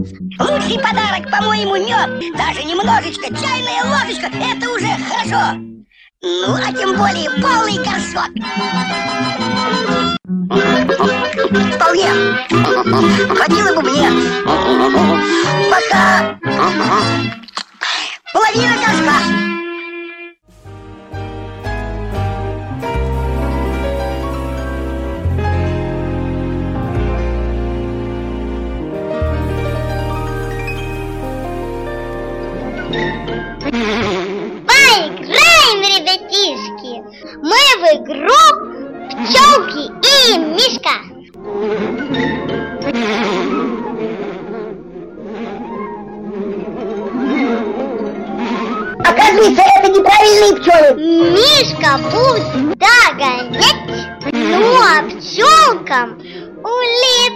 Лучший подарок, по-моему, мед. Даже немножечко, чайная ложечка, это уже хорошо. Ну, а тем более полный горшок. Вполне. Хватило бы мне. Пока. Половина горшка. Поиграем, ребятишки, мы в игру «Пчелки и мишка». Оказывается, это неправильные пчелы. Мишка пусть догонять, ну а пчелкам улететь.